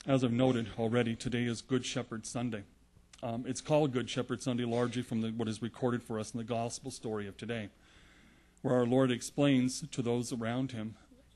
As I've noted already, today is Good Shepherd Sunday. It's called Good Shepherd Sunday largely from what is recorded for us in the gospel story of today, where our Lord explains to those around him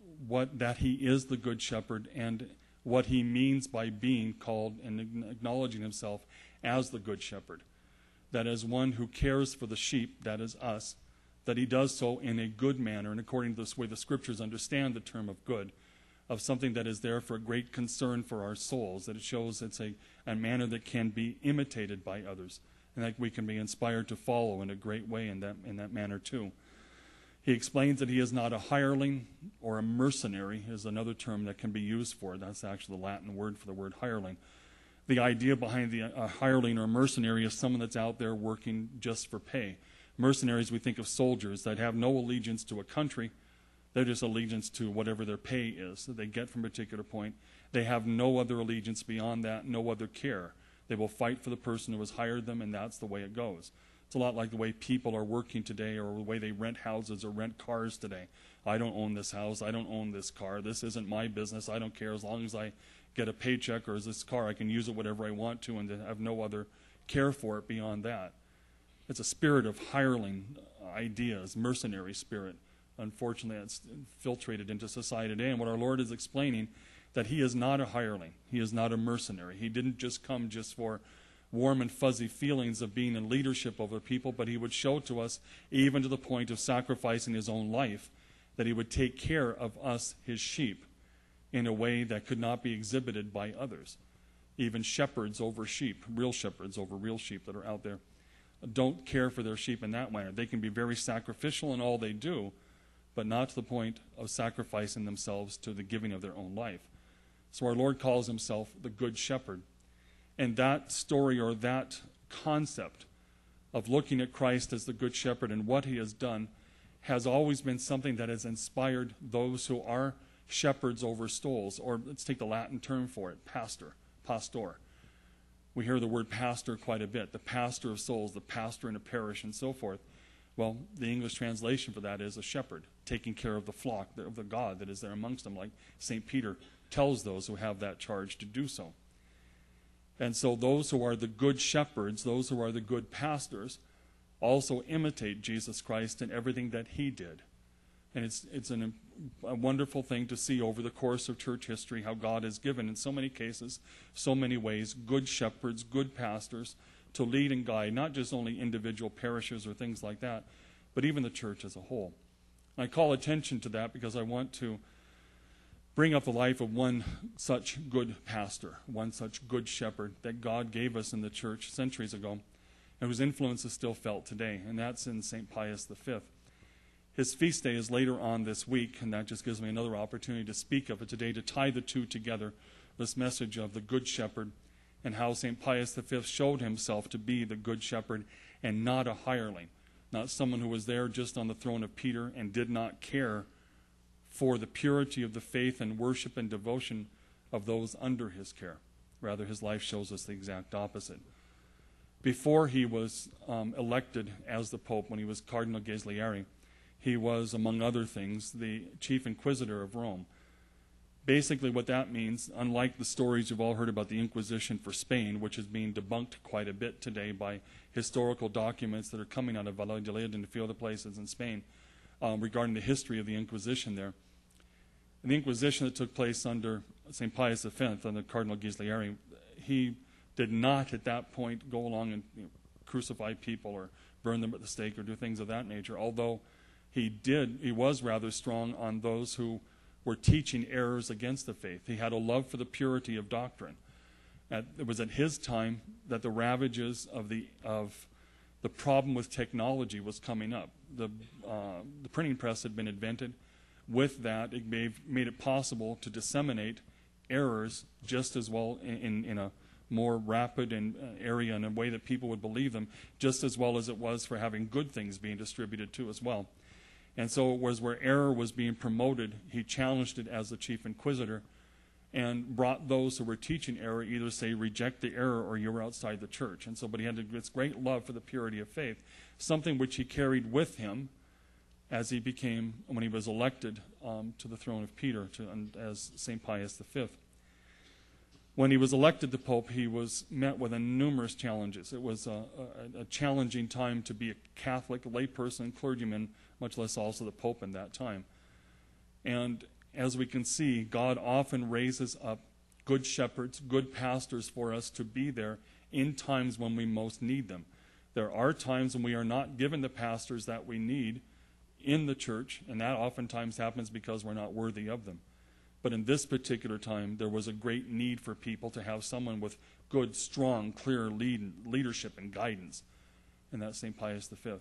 that he is the Good Shepherd and what he means by being called and acknowledging himself as the Good Shepherd. That as one who cares for the sheep, that is us, that he does so in a good manner and according to this way the Scriptures understand the term of good, of something that is there for a great concern for our souls, that it shows it's a manner that can be imitated by others, and that we can be inspired to follow in a great way in that manner too. He explains that he is not a hireling or a mercenary, is another term that can be used for it. That's actually the Latin word for the word hireling. The idea behind the hireling or mercenary is someone that's out there working just for pay. Mercenaries, we think of soldiers that have no allegiance to a country. They're just allegiance to whatever their pay is that they get from a particular point. They have no other allegiance beyond that, no other care. They will fight for the person who has hired them, and that's the way it goes. It's a lot like the way people are working today or the way they rent houses or rent cars today. I don't own this house. I don't own this car. This isn't my business. I don't care as long as I get a paycheck or as this car, I can use it whatever I want to and to have no other care for it beyond that. It's a spirit of hireling ideas, mercenary spirit. Unfortunately, it's infiltrated into society today. And what our Lord is explaining, that he is not a hireling. He is not a mercenary. He didn't just come just for warm and fuzzy feelings of being in leadership over people, but he would show to us, even to the point of sacrificing his own life, that he would take care of us, his sheep, in a way that could not be exhibited by others. Even shepherds over sheep, real shepherds over real sheep that are out there, don't care for their sheep in that manner. They can be very sacrificial in all they do, but not to the point of sacrificing themselves to the giving of their own life. So our Lord calls himself the Good Shepherd. And that story or that concept of looking at Christ as the Good Shepherd and what he has done has always been something that has inspired those who are shepherds over souls, or let's take the Latin term for it, pastor. We hear the word pastor quite a bit, the pastor of souls, the pastor in a parish and so forth. Well, the English translation for that is a shepherd, taking care of the flock, of the God that is there amongst them, like St. Peter tells those who have that charge to do so. And so those who are the good shepherds, those who are the good pastors, also imitate Jesus Christ in everything that he did. And it's a wonderful thing to see over the course of church history how God has given, in so many cases, so many ways, good shepherds, good pastors, to lead and guide, not just only individual parishes or things like that, but even the church as a whole. I call attention to that because I want to bring up the life of one such good pastor, one such good shepherd that God gave us in the church centuries ago, and whose influence is still felt today, and that's in St. Pius V. His feast day is later on this week, and that just gives me another opportunity to speak of it today, to tie the two together, this message of the Good Shepherd, and how St. Pius V showed himself to be the Good Shepherd and not a hireling, not someone who was there just on the throne of Peter and did not care for the purity of the faith and worship and devotion of those under his care. Rather, his life shows us the exact opposite. Before he was elected as the Pope, when he was Cardinal Ghislieri, he was, among other things, the chief inquisitor of Rome. Basically what that means, unlike the stories you've all heard about the Inquisition for Spain, which is being debunked quite a bit today by historical documents that are coming out of Valladolid and a few other places in Spain, regarding the history of the Inquisition there. And the Inquisition that took place under St. Pius V, under Cardinal Ghislieri, he did not at that point go along and crucify people or burn them at the stake or do things of that nature, although he was rather strong on those who were teaching errors against the faith. He had a love for the purity of doctrine. It was at his time that the ravages of the problem with technology was coming up. The printing press had been invented. With that, it made it possible to disseminate errors just as well in a more rapid area in a way that people would believe them, just as well as it was for having good things being distributed too as well. And so it was where error was being promoted, he challenged it as the chief inquisitor and brought those who were teaching error either say reject the error or you're outside the church. And so, but he had this great love for the purity of faith, something which he carried with him as he became, when he was elected to the throne of Peter as St. Pius V. When he was elected the Pope, he was met with numerous challenges. It was a challenging time to be a Catholic layperson, clergyman, much less also the Pope in that time. And as we can see, God often raises up good shepherds, good pastors for us to be there in times when we most need them. There are times when we are not given the pastors that we need in the church, and that oftentimes happens because we're not worthy of them. But in this particular time, there was a great need for people to have someone with good, strong, clear leadership and guidance, and that's St. Pius V.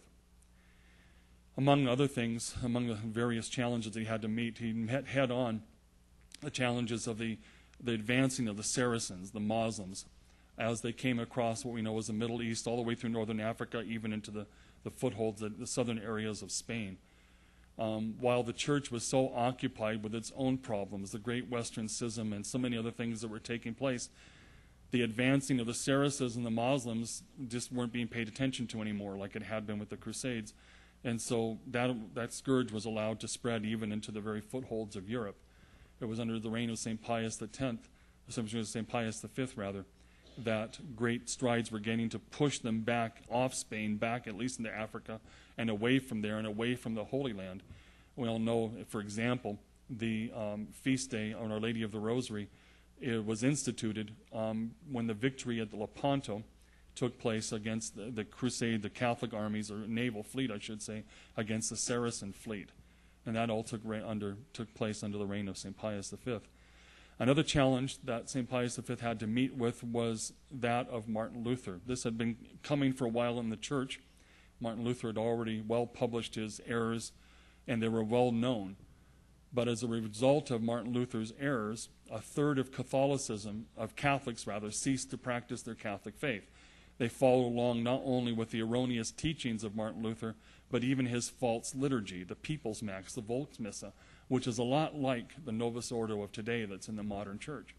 Among other things, among the various challenges he had to meet, he met head-on the challenges of the advancing of the Saracens, the Muslims, as they came across what we know as the Middle East, all the way through northern Africa, even into the footholds, the southern areas of Spain. While the church was so occupied with its own problems, the Great Western Schism and so many other things that were taking place, the advancing of the Saracens and the Muslims just weren't being paid attention to anymore like it had been with the Crusades. And so that scourge was allowed to spread even into the very footholds of Europe. It was under the reign of St. Pius X, St. Pius V rather, that great strides were gaining to push them back off Spain, back at least into Africa, and away from there and away from the Holy Land. We all know, for example, the feast day on Our Lady of the Rosary, it was instituted when the victory at the Lepanto took place against the crusade, the Catholic armies, or naval fleet, I should say, against the Saracen fleet. And that all took place under the reign of St. Pius V. Another challenge that St. Pius V had to meet with was that of Martin Luther. This had been coming for a while in the church. Martin Luther had already well published his errors, and they were well known. But as a result of Martin Luther's errors, a third of Catholics ceased to practice their Catholic faith. They followed along not only with the erroneous teachings of Martin Luther, but even his false liturgy, the People's Mass, the Volksmissa, which is a lot like the Novus Ordo of today that's in the modern church.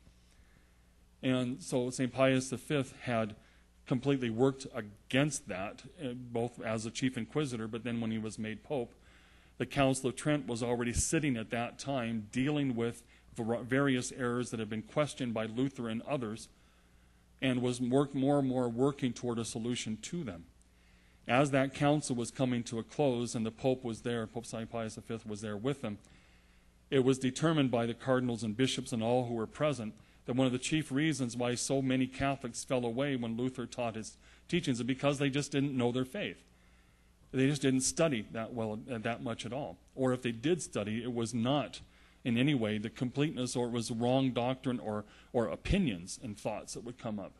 And so St. Pius V had completely worked against that, both as a chief inquisitor, but then when he was made pope. The Council of Trent was already sitting at that time dealing with various errors that had been questioned by Luther and others, and was more and more working toward a solution to them. As that council was coming to a close and the Pope was there, Pope St. Pius V was there with them, it was determined by the cardinals and bishops and all who were present that one of the chief reasons why so many Catholics fell away when Luther taught his teachings is because they just didn't know their faith. They just didn't study that well, that much at all. Or if they did study, it was not in any way the completeness, or it was wrong doctrine or opinions and thoughts that would come up.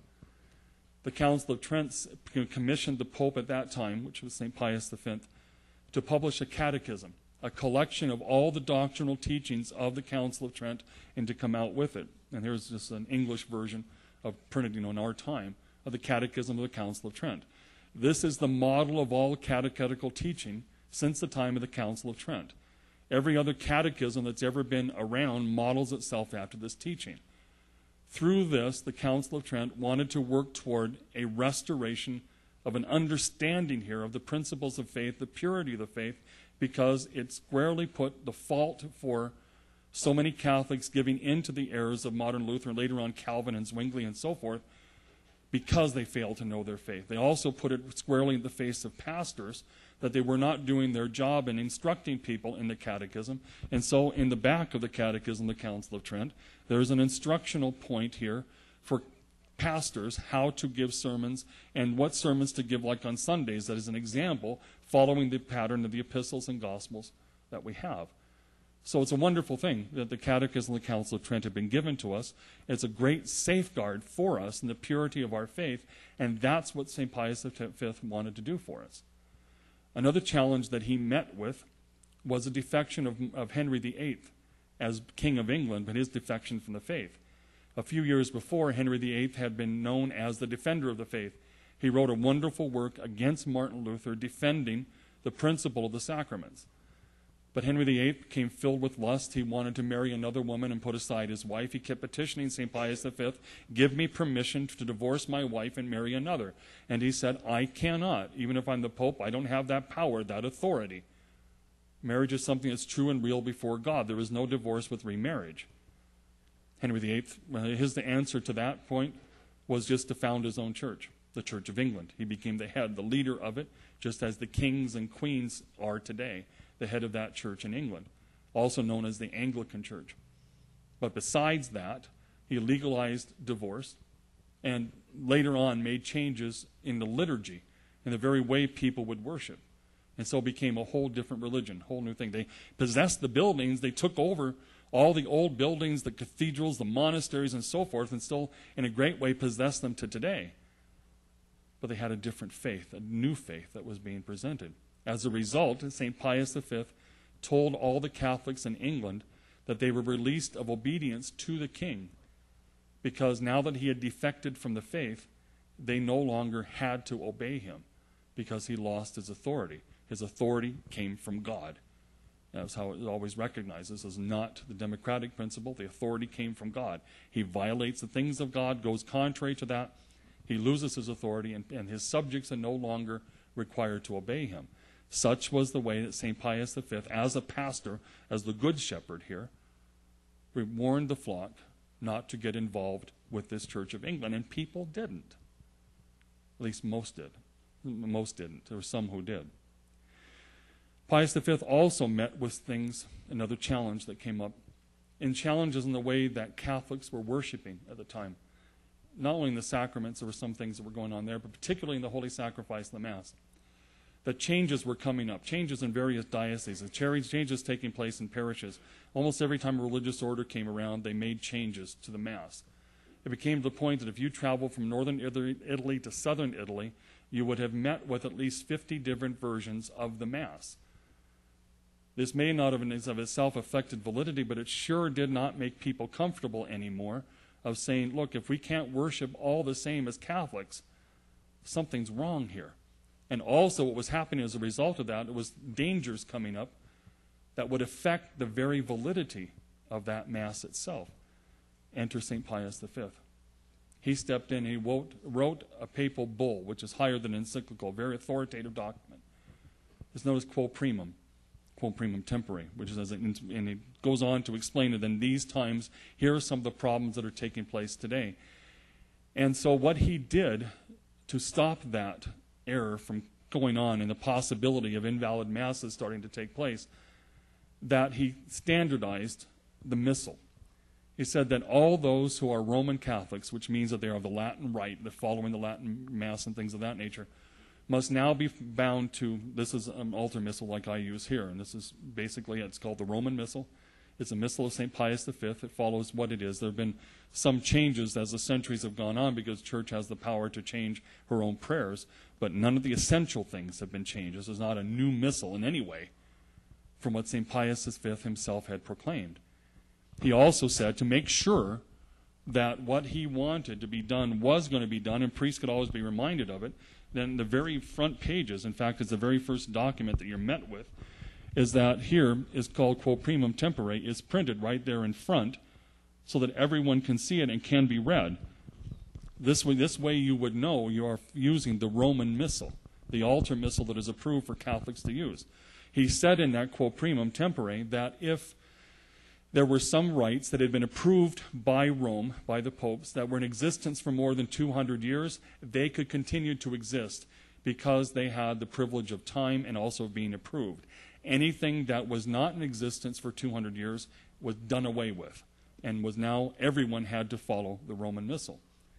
The Council of Trent commissioned the Pope at that time, which was St. Pius V, to publish a catechism, a collection of all the doctrinal teachings of the Council of Trent, and to come out with it. And here's just an English version of printed, in our time, of the Catechism of the Council of Trent. This is the model of all catechetical teaching since the time of the Council of Trent. Every other catechism that's ever been around models itself after this teaching. Through this, the Council of Trent wanted to work toward a restoration of an understanding here of the principles of faith, the purity of the faith, because it squarely put the fault for so many Catholics giving in to the errors of modern Luther, and later on Calvin and Zwingli and so forth, because they failed to know their faith. They also put it squarely in the face of pastors that they were not doing their job in instructing people in the catechism. And so in the back of the Catechism of the Council of Trent, there's an instructional point here for pastors how to give sermons and what sermons to give, like on Sundays, that is an example following the pattern of the epistles and gospels that we have. So it's a wonderful thing that the Catechism of the Council of Trent had been given to us. It's a great safeguard for us in the purity of our faith, and that's what St. Pius V wanted to do for us. Another challenge that he met with was a defection of Henry VIII as King of England, but his defection from the faith. A few years before, Henry VIII had been known as the defender of the faith. He wrote a wonderful work against Martin Luther, defending the principle of the sacraments. But Henry VIII became filled with lust. He wanted to marry another woman and put aside his wife. He kept petitioning St. Pius V, give me permission to divorce my wife and marry another. And he said, I cannot. Even if I'm the Pope, I don't have that power, that authority. Marriage is something that's true and real before God. There is no divorce with remarriage. Henry VIII, his answer to that point was just to found his own church, the Church of England. He became the head, the leader of it, just as the kings and queens are today, the head of that church in England, also known as the Anglican Church. But besides that, he legalized divorce and later on made changes in the liturgy, in the very way people would worship. And so it became a whole different religion, whole new thing. They possessed the buildings, they took over all the old buildings, the cathedrals, the monasteries, and so forth, and still in a great way possess them to today. But they had a different faith, a new faith that was being presented. As a result, St. Pius V told all the Catholics in England that they were released of obedience to the king, because now that he had defected from the faith, they no longer had to obey him because he lost his authority. His authority came from God. That's how it always recognizes. This is not the democratic principle. The authority came from God. He violates the things of God, goes contrary to that. He loses his authority, and his subjects are no longer required to obey him. Such was the way that St. Pius V, as a pastor, as the good shepherd here, warned the flock not to get involved with this Church of England. And people didn't. At least most did. Most didn't. There were some who did. Pius V also met with things, another challenge that came up, and challenges in the way that Catholics were worshiping at the time. Not only in the sacraments, there were some things that were going on there, but particularly in the Holy Sacrifice of the Mass. That changes were coming up, changes in various dioceses, changes taking place in parishes. Almost every time a religious order came around, they made changes to the Mass. It became to the point that if you traveled from northern Italy to southern Italy, you would have met with at least 50 different versions of the Mass. This may not have in of itself affected validity, but it sure did not make people comfortable anymore of saying, look, if we can't worship all the same as Catholics, something's wrong here. And also what was happening as a result of that, it was dangers coming up that would affect the very validity of that Mass itself. Enter St. Pius V. He stepped in and he wrote a papal bull, which is higher than encyclical, a very authoritative document. It's known as Quo Primum Tempore, which is, and it goes on to explain that in these times, here are some of the problems that are taking place today. And so what he did to stop that error from going on and the possibility of invalid masses starting to take place, that he standardized the Missal. He said that all those who are Roman Catholics, which means that they are of the Latin rite, they're following the Latin Mass and things of that nature, must now be bound to, this is an altar missal like I use here, and this is basically, it's called the Roman Missal. It's a missal of St. Pius V. It follows what it is. There have been some changes as the centuries have gone on because the Church has the power to change her own prayers, but none of the essential things have been changed. This is not a new missal in any way from what St. Pius V himself had proclaimed. He also said to make sure that what he wanted to be done was going to be done, and priests could always be reminded of it, then the very front pages, in fact, it's the very first document that you're met with, is that here is called Quo Primum Tempore, is printed right there in front so that everyone can see it and can be read. This way you would know you are using the Roman Missal, the altar missal that is approved for Catholics to use. He said in that Quo Primum Tempore that if there were some rites that had been approved by Rome, by the popes, that were in existence for more than 200 years, they could continue to exist because they had the privilege of time and also of being approved. Anything that was not in existence for 200 years was done away with, and was now everyone had to follow the Roman Missal.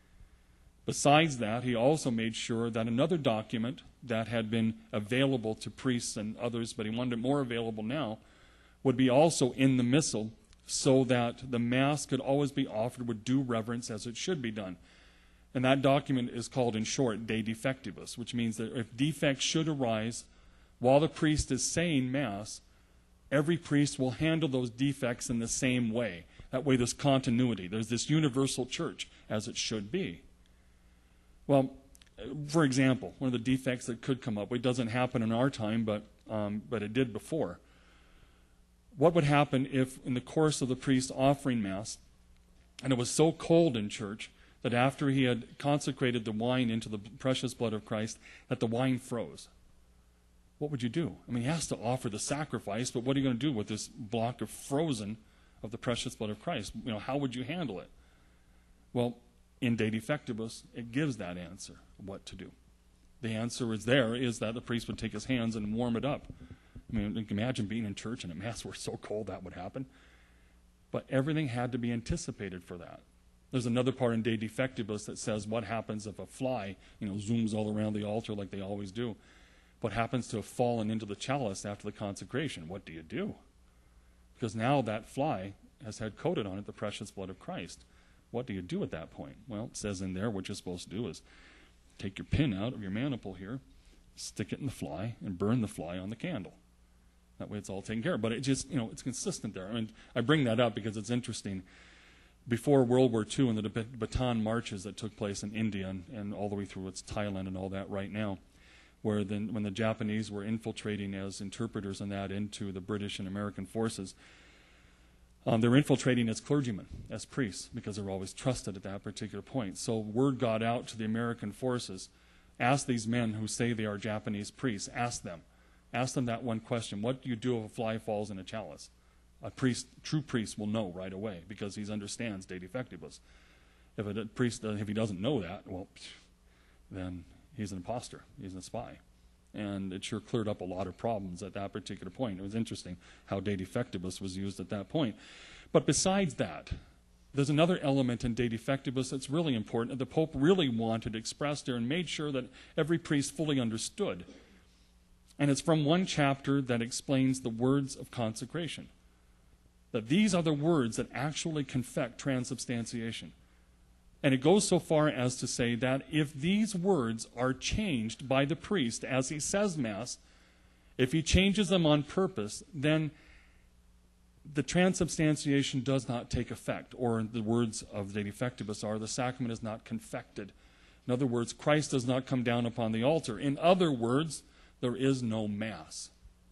Besides that, he also made sure that another document that had been available to priests and others, but he wanted it more available now, would be also in the Missal, so that the Mass could always be offered with due reverence as it should be done. And that document is called, in short, De Defectibus, which means that if defects should arise while the priest is saying Mass, every priest will handle those defects in the same way. That way there's continuity. There's this universal church, as it should be. Well, for example, one of the defects that could come up, it doesn't happen in our time, but it did before. What would happen if, in the course of the priest offering Mass, and it was so cold in church that after he had consecrated the wine into the precious blood of Christ, that the wine froze? What would you do? I mean, he has to offer the sacrifice, but what are you going to do with this block of frozen of the precious blood of Christ. How would you handle it? Well, in De Defectibus, it gives that answer, what to do. The answer is that the priest would take his hands and warm it up. You can imagine being in church and at Mass where it's so cold that would happen. But everything had to be anticipated for that. There's another part in De Defectibus that says what happens if a fly, zooms all around the altar like they always do. What happens to have fallen into the chalice after the consecration? What do you do? Because now that fly has had coated on it the precious blood of Christ. What do you do at that point? Well, it says in there what you're supposed to do is take your pin out of your maniple here, stick it in the fly, and burn the fly on the candle. That way it's all taken care of. But it just, it's consistent there. And I bring that up because it's interesting. Before World War II and the Bataan marches that took place in India and all the way through Thailand and all that right now, where when the Japanese were infiltrating as interpreters and that into the British and American forces, they were infiltrating as clergymen, as priests, because they were always trusted at that particular point. So word got out to the American forces, ask these men who say they are Japanese priests, ask them that one question: what do you do if a fly falls in a chalice? A priest, true priest, will know right away because he understands De Defectibus. If a priest, if he doesn't know that, well, then he's an imposter. He's a spy. And it sure cleared up a lot of problems at that particular point. It was interesting how De Defectibus was used at that point. But besides that, there's another element in De Defectibus that's really important that the Pope really wanted expressed there and made sure that every priest fully understood. And it's from one chapter that explains the words of consecration. That these are the words that actually confect transubstantiation. And it goes so far as to say that if these words are changed by the priest as he says Mass, if he changes them on purpose, then the transubstantiation does not take effect. Or the words of De Defectibus are, the sacrament is not confected. In other words, Christ does not come down upon the altar. In other words, there is no Mass.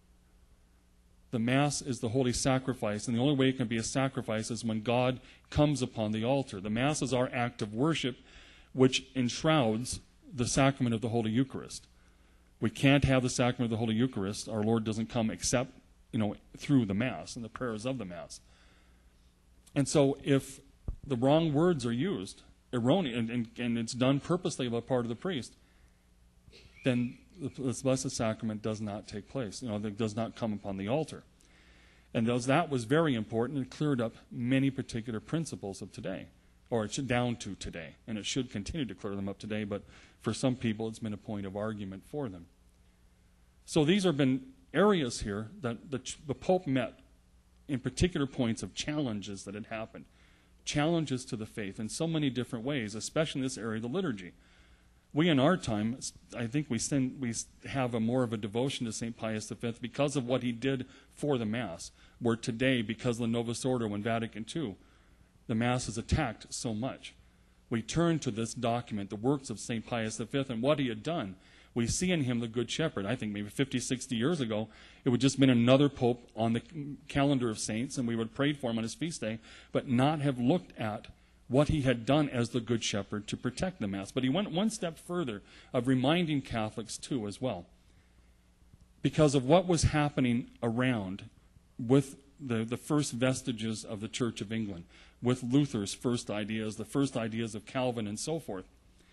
The Mass is the holy sacrifice, and the only way it can be a sacrifice is when God comes upon the altar. The Mass is our act of worship, which enshrouds the sacrament of the Holy Eucharist. We can't have the sacrament of the Holy Eucharist. Our Lord doesn't come except, through the Mass and the prayers of the Mass. And so if the wrong words are used, erroneous, and it's done purposely by part of the priest, then the Blessed Sacrament does not take place. It does not come upon the altar. And that was very important and cleared up many particular principles of today, or it's down to today. And it should continue to clear them up today, but for some people it's been a point of argument for them. So these have been areas here that the Pope met in particular points of challenges that had happened. Challenges to the faith in so many different ways, especially in this area of the liturgy. We in our time, I think we have more of a devotion to St. Pius V because of what he did for the Mass, where today, because of the Novus Ordo in Vatican II, the Mass is attacked so much. We turn to this document, the works of St. Pius V, and what he had done. We see in him the Good Shepherd. I think maybe 50, 60 years ago, it would just been another pope on the calendar of saints, and we would pray for him on his feast day, but not have looked at what he had done as the Good Shepherd to protect the Mass. But he went one step further of reminding Catholics too as well. Because of what was happening around with the first vestiges of the Church of England, with Luther's first ideas, the first ideas of Calvin and so forth.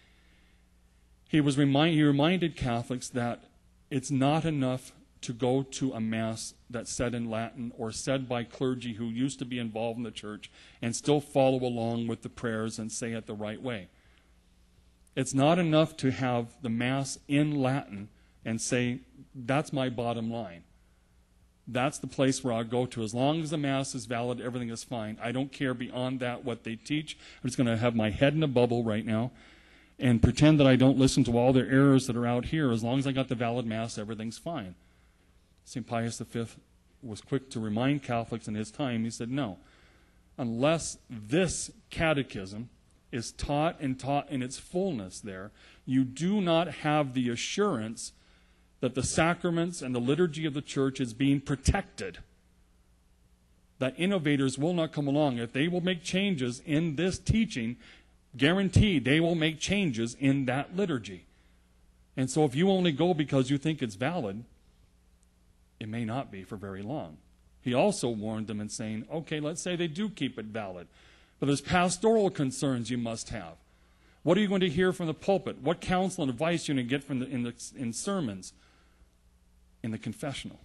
He reminded Catholics that it's not enough to go to a Mass that's said in Latin or said by clergy who used to be involved in the church and still follow along with the prayers and say it the right way. It's not enough to have the Mass in Latin and say, that's my bottom line. That's the place where I'll go to. As long as the Mass is valid, everything is fine. I don't care beyond that what they teach. I'm just going to have my head in a bubble right now and pretend that I don't listen to all their errors that are out here. As long as I got the valid Mass, everything's fine. St. Pius V was quick to remind Catholics in his time. He said, no, unless this catechism is taught in its fullness there, you do not have the assurance that the sacraments and the liturgy of the church is being protected. That innovators will not come along. If they will make changes in this teaching, guaranteed they will make changes in that liturgy. And so if you only go because you think it's valid, it may not be for very long. he also warned them in saying, okay, let's say they do keep it valid, but there's pastoral concerns you must have. What are you going to hear from the pulpit? What counsel and advice are you going to get from in sermons, in the confessional?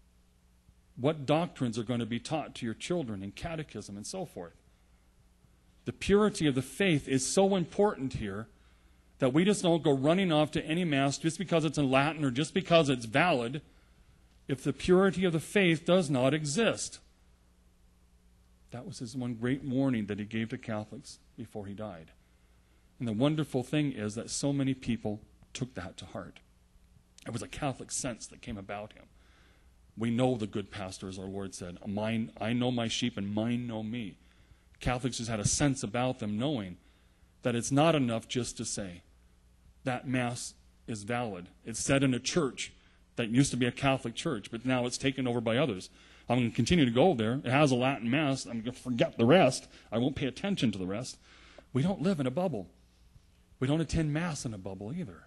What doctrines are going to be taught to your children in catechism and so forth? The purity of the faith is so important here that we just don't go running off to any mass just because it's in Latin or just because it's valid if the purity of the faith does not exist. That was his one great warning that he gave to Catholics before he died. And the wonderful thing is that so many people took that to heart. It was a Catholic sense that came about him. We know the good pastor, as our Lord said. I know my sheep and mine know me. Catholics just had a sense about them knowing that it's not enough just to say that Mass is valid. It's said in a church that used to be a Catholic church, but now it's taken over by others. I'm going to continue to go there. It has a Latin Mass. I'm going to forget the rest. I won't pay attention to the rest. We don't live in a bubble. We don't attend Mass in a bubble either.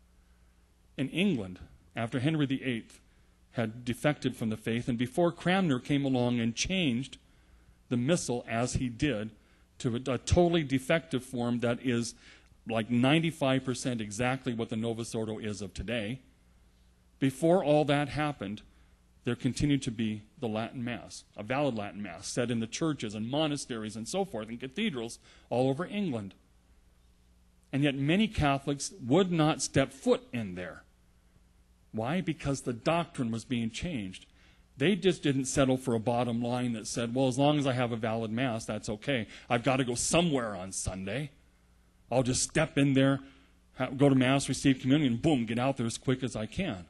In England, after Henry VIII had defected from the faith, and before Cranmer came along and changed the Missal as he did to a totally defective form that is like 95% exactly what the Novus Ordo is of today, before all that happened, there continued to be the Latin Mass, a valid Latin Mass, said in the churches and monasteries and so forth, and cathedrals all over England. And yet many Catholics would not step foot in there. Why? Because the doctrine was being changed. They just didn't settle for a bottom line that said, well, as long as I have a valid Mass, that's okay. I've got to go somewhere on Sunday. I'll just step in there, go to Mass, receive communion, boom, get out there as quick as I can.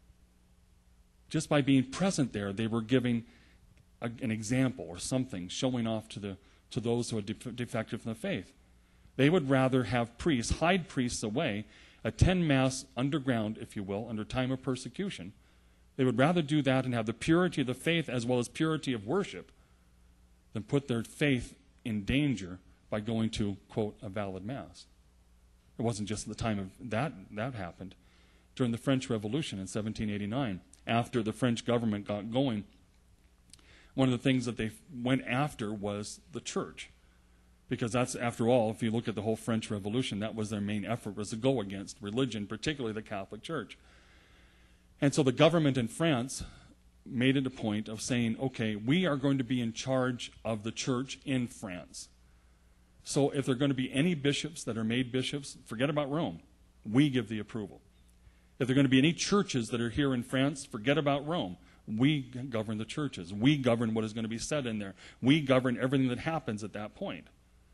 Just by being present there, they were giving an example or something, showing off to those who had defected from the faith. They would rather have priests, hide priests away, attend Mass underground, if you will, under time of persecution. They would rather do that and have the purity of the faith as well as purity of worship than put their faith in danger by going to, quote, a valid Mass. It wasn't just at the time of that happened. During the French Revolution in 1789, after the French government got going, one of the things that they went after was the church. Because that's, after all, if you look at the whole French Revolution, that was their main effort, was to go against religion, particularly the Catholic Church. And so the government in France made it a point of saying, okay, we are going to be in charge of the church in France. So if there are going to be any bishops that are made bishops, forget about Rome. We give the approval. If there are going to be any churches that are here in France, forget about Rome. We govern the churches. We govern what is going to be said in there. We govern everything that happens at that point.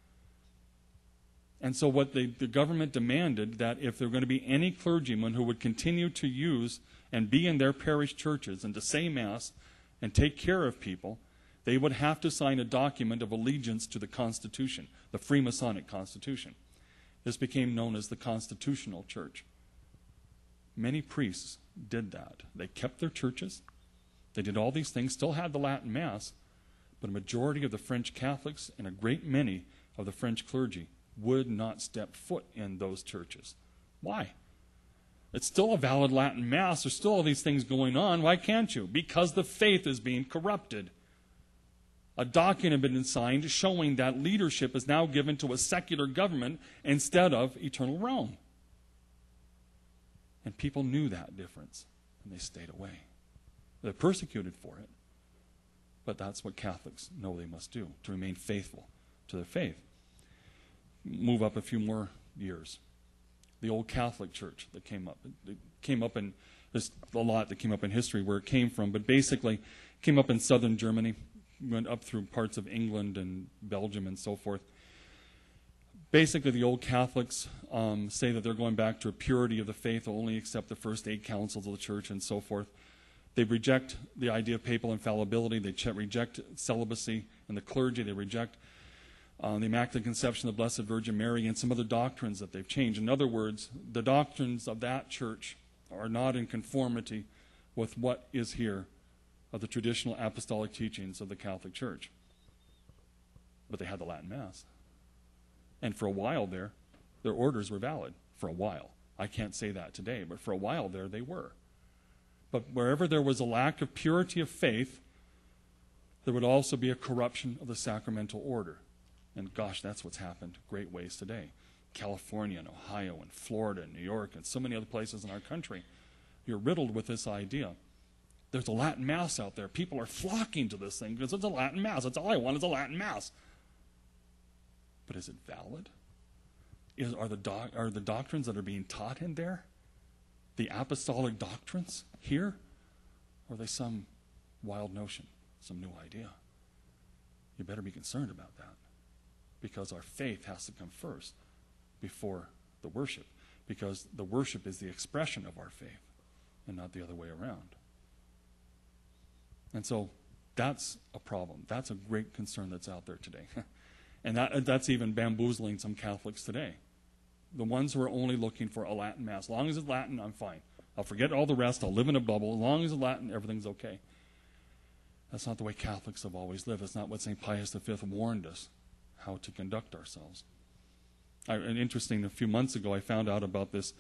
And so what the government demanded, that if there were going to be any clergyman who would continue to use and be in their parish churches and to say Mass and take care of people, they would have to sign a document of allegiance to the Constitution, the Freemasonic Constitution. This became known as the Constitutional Church. Many priests did that. They kept their churches. They did all these things, still had the Latin Mass, but a majority of the French Catholics and a great many of the French clergy would not step foot in those churches. Why? It's still a valid Latin Mass. There's still all these things going on. Why can't you? Because the faith is being corrupted. A document had been signed showing that leadership is now given to a secular government instead of eternal Rome. And people knew that difference, and they stayed away. They're persecuted for it, but that's what Catholics know they must do, to remain faithful to their faith. Move up a few more years. The old Catholic Church that came up. It came up in, there's a lot that came up in history where it came from, but basically came up in southern Germany, went up through parts of England and Belgium and so forth. Basically, the old Catholics say that they're going back to a purity of the faith, they'll only accept the first 8 councils of the church and so forth. They reject the idea of papal infallibility, they reject celibacy and the clergy, they reject the Immaculate Conception of the Blessed Virgin Mary and some other doctrines that they've changed. In other words, the doctrines of that church are not in conformity with what is here of the traditional apostolic teachings of the Catholic Church. But they had the Latin Mass. And for a while there, their orders were valid. For a while. I can't say that today, but for a while there they were. But wherever there was a lack of purity of faith, there would also be a corruption of the sacramental order. And gosh, that's what's happened great ways today. California and Ohio and Florida and New York and so many other places in our country, you're riddled with this idea. There's a Latin Mass out there. People are flocking to this thing because it's a Latin Mass. That's all I want is a Latin Mass. But is it valid? Are the doctrines that are being taught in there the apostolic doctrines here? Or are they some wild notion, some new idea? You better be concerned about that, because our faith has to come first before the worship, because the worship is the expression of our faith and not the other way around. And so that's a problem. That's a great concern that's out there today. And that's even bamboozling some Catholics today. The ones who are only looking for a Latin Mass. As long as it's Latin, I'm fine. I'll forget all the rest. I'll live in a bubble. As long as it's Latin, everything's okay. That's not the way Catholics have always lived. That's not what St. Pius V warned us how to conduct ourselves. And interesting, a few months ago I found out about this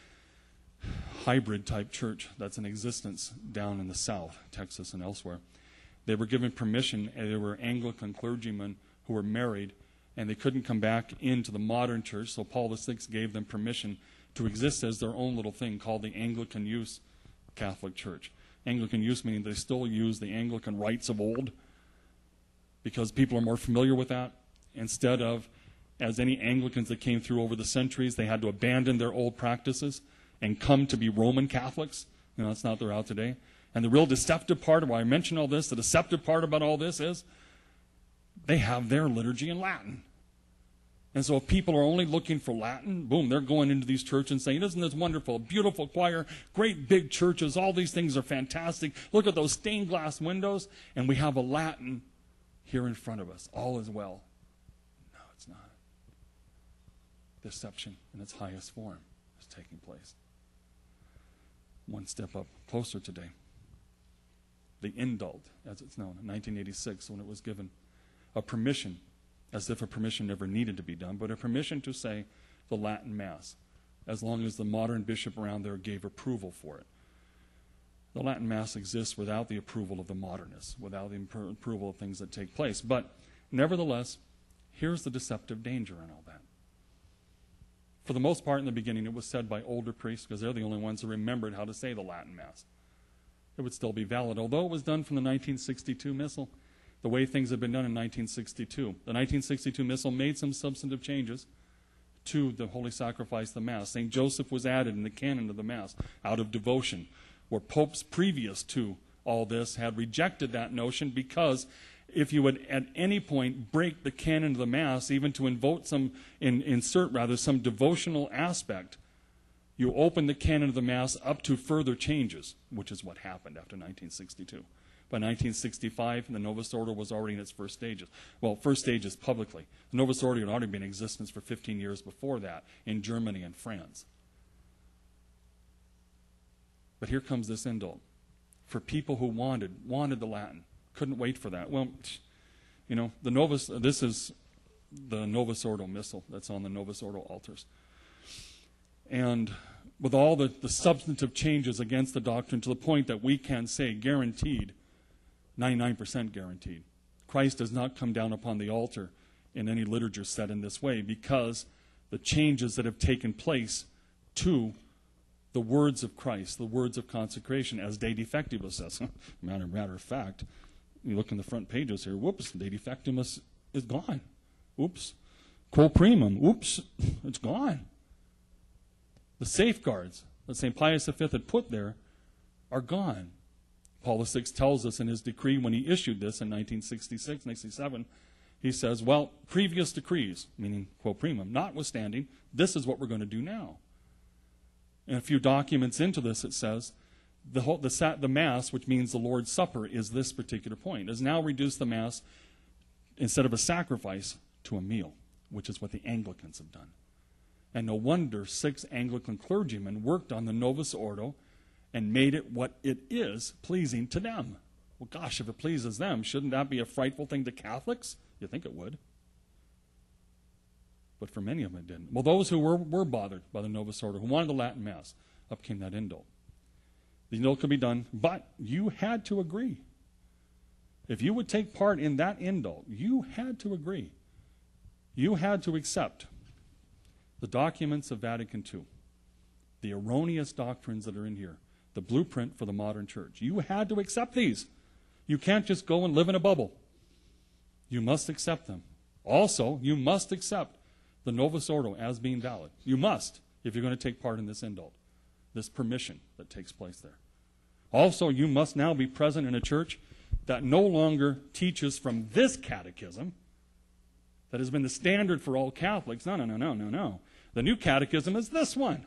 hybrid type church that's in existence down in the South, Texas and elsewhere. They were given permission, and they were Anglican clergymen who were married, and they couldn't come back into the modern church, so Paul VI gave them permission to exist as their own little thing called the Anglican Use Catholic Church. Anglican use meaning they still use the Anglican rites of old because people are more familiar with that. Instead of, as any Anglicans that came through over the centuries, they had to abandon their old practices and come to be Roman Catholics. You know, that's not their out today. And the real deceptive part of why I mention all this, the deceptive part about all this is they have their liturgy in Latin. And so if people are only looking for Latin, boom, they're going into these churches and saying, isn't this wonderful, beautiful choir, great big churches, all these things are fantastic. Look at those stained glass windows, and we have a Latin here in front of us. All is well. No, it's not. Deception in its highest form is taking place. One step up closer today. The indult, as it's known, in 1986, when it was given a permission, as if a permission never needed to be done, but a permission to say the Latin Mass, as long as the modern bishop around there gave approval for it. The Latin Mass exists without the approval of the modernists, without the approval of things that take place. But nevertheless, here's the deceptive danger in all that. For the most part, in the beginning, it was said by older priests, because they're the only ones who remembered how to say the Latin Mass. It would still be valid, although it was done from the 1962 Missal, the way things had been done in 1962. The 1962 Missal made some substantive changes to the Holy Sacrifice, the Mass. St. Joseph was added in the canon of the Mass out of devotion, where popes previous to all this had rejected that notion, because if you would at any point break the canon of the Mass, even to insert some devotional aspect, you open the canon of the Mass up to further changes, which is what happened after 1962. By 1965, the Novus Ordo was already in its first stages. Well, first stages publicly. The Novus Ordo had already been in existence for 15 years before that in Germany and France. But here comes this indult. For people who wanted the Latin, couldn't wait for that. Well, you know, this is the Novus Ordo Missal that's on the Novus Ordo altars. And with all the substantive changes against the doctrine, to the point that we can say guaranteed, 99% guaranteed, Christ does not come down upon the altar in any liturgy set in this way, because the changes that have taken place to the words of Christ, the words of consecration, as De Defectibus says. Matter of fact, you look in the front pages here, whoops, De Defectibus is gone. Oops. Quo primum, oops, it's gone. The safeguards that St. Pius V had put there are gone. Paul VI tells us in his decree when he issued this in 1966, 1967, he says, well, previous decrees, meaning quo primum, notwithstanding, this is what we're going to do now. And a few documents into this, it says, the Mass, which means the Lord's Supper, is this particular point. Has now reduced the Mass, instead of a sacrifice, to a meal, which is what the Anglicans have done. And no wonder 6 Anglican clergymen worked on the Novus Ordo and made it what it is, pleasing to them. Well, gosh, if it pleases them, shouldn't that be a frightful thing to Catholics? You think it would. But for many of them it didn't. Well, those who were bothered by the Novus Ordo, who wanted the Latin Mass, up came that indult. The indult could be done, but you had to agree. If you would take part in that indult, you had to agree. You had to accept the documents of Vatican II, the erroneous doctrines that are in here, the blueprint for the modern church. You had to accept these. You can't just go and live in a bubble. You must accept them. Also, you must accept the Novus Ordo as being valid. You must, if you're going to take part in this indult, this permission that takes place there. Also, you must now be present in a church that no longer teaches from this catechism that has been the standard for all Catholics. No. The new catechism is this one,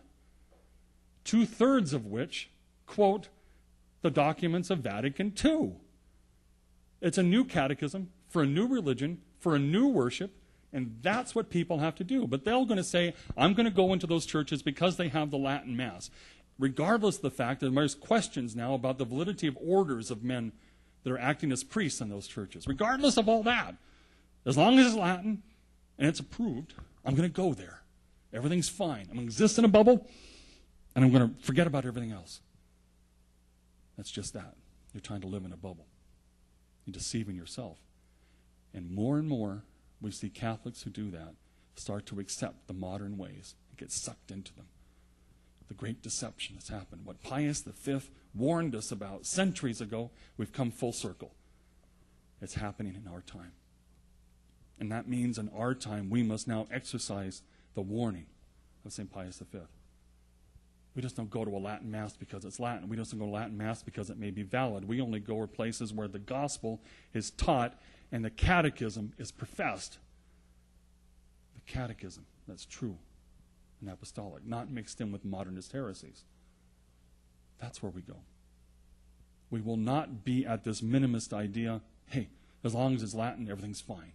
2/3 of which quote the documents of Vatican II. It's a new catechism for a new religion, for a new worship, and that's what people have to do. But they're going to say, I'm going to go into those churches because they have the Latin Mass, regardless of the fact that there's questions now about the validity of orders of men that are acting as priests in those churches. Regardless of all that, as long as it's Latin and it's approved, I'm going to go there. Everything's fine. I'm going to exist in a bubble, and I'm going to forget about everything else. That's just that. You're trying to live in a bubble. You're deceiving yourself. And more, we see Catholics who do that start to accept the modern ways and get sucked into them. The great deception has happened. What Pius V warned us about centuries ago, we've come full circle. It's happening in our time. And that means in our time, we must now exercise the warning of St. Pius V. We just don't go to a Latin Mass because it's Latin. We just don't go to Latin Mass because it may be valid. We only go to places where the gospel is taught and the catechism is professed. The catechism that's true and apostolic, not mixed in with modernist heresies. That's where we go. We will not be at this minimalist idea, hey, as long as it's Latin, everything's fine.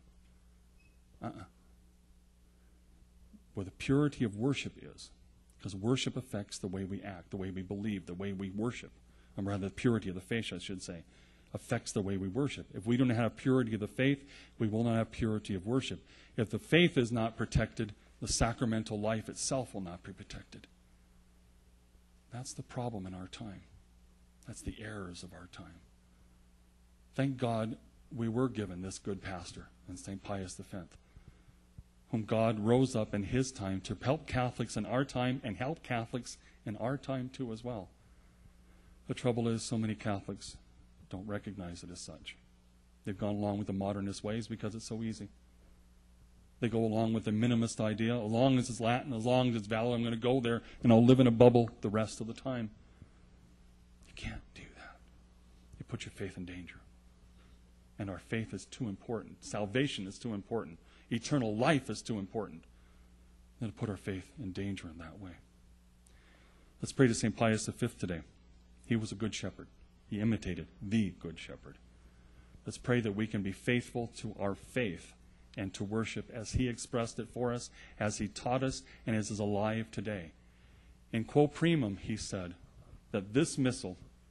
Where the purity of worship is, because worship affects the way we act, the way we believe, the way we worship. Or rather, the purity of the faith, I should say, affects the way we worship. If we don't have purity of the faith, we will not have purity of worship. If the faith is not protected, the sacramental life itself will not be protected. That's the problem in our time. That's the errors of our time. Thank God we were given this good pastor in St. Pius V, whom God rose up in his time to help Catholics in our time and help Catholics in our time too as well. The trouble is so many Catholics don't recognize it as such. They've gone along with the modernist ways because it's so easy. They go along with the minimalist idea. As long as it's Latin, as long as it's valid, I'm going to go there and I'll live in a bubble the rest of the time. You can't do that. You put your faith in danger. And our faith is too important. Salvation is too important. Eternal life is too important than to put our faith in danger in that way. Let's pray to St. Pius V today. He was a good shepherd. He imitated the good shepherd. Let's pray that we can be faithful to our faith and to worship as he expressed it for us, as he taught us, and as is alive today. In Quo Primum, he said that this missal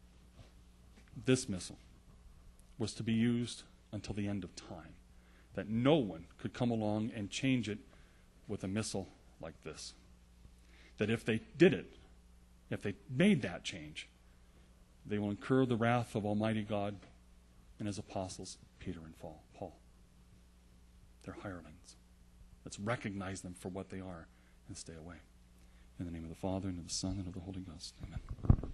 was to be used until the end of time. That no one could come along and change it with a missal like this. That if they did it, if they made that change, they will incur the wrath of Almighty God and his apostles, Peter and Paul. They're hirelings. Let's recognize them for what they are and stay away. In the name of the Father, and of the Son, and of the Holy Ghost. Amen.